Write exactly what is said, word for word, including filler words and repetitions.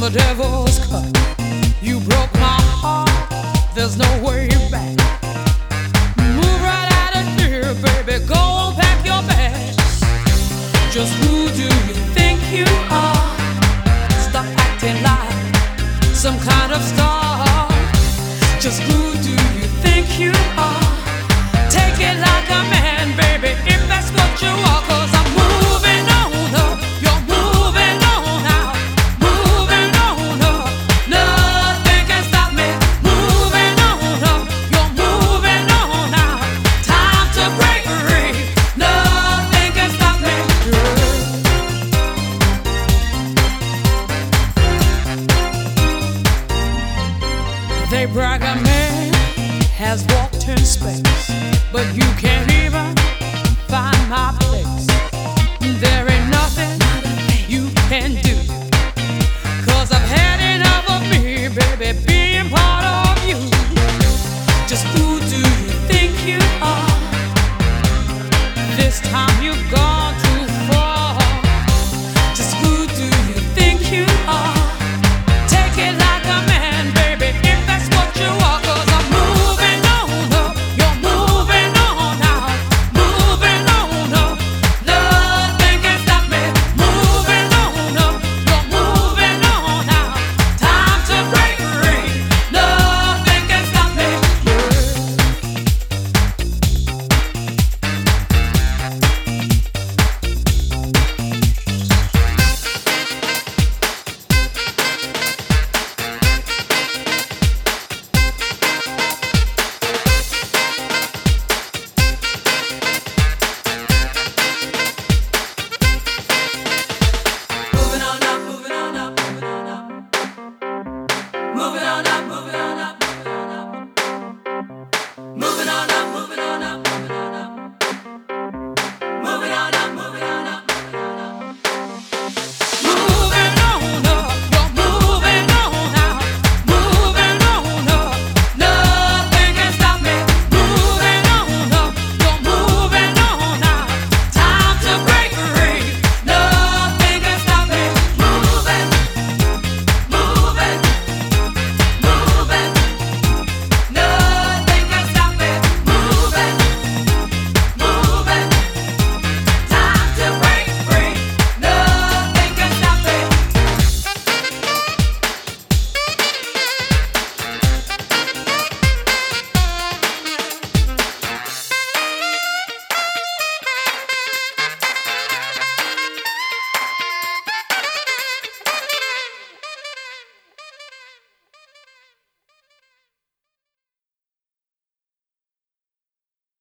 the devil's cut. You broke my heart, there's no way back. Move right out of here, baby, go pack your bags. Just who do you think you are? Stop acting like some kind of star. Just who do you think you are? Take it like a man, baby, if that's what you are. Cause I'm moving on up, you're moving on out. Moving on up, nothing can stop me. Moving on up, you're moving on out. Time to break free, nothing can stop me. They brag a man has walked in space, but you can't even find my place. There ain't nothing you can do, cause I've had enough of me, baby, being part of you. Just who do you think you are? This time you've gone too far. Just who do you think you are? Take it like a man, baby, if that's what you are. Cause I'm moving on up, you're moving on out. Moving on up, nothing can stop me. Moving on up, you're moving on out. Time to break free, nothing can stop me. Moving on up, moving on up, moving on up. Moving on up.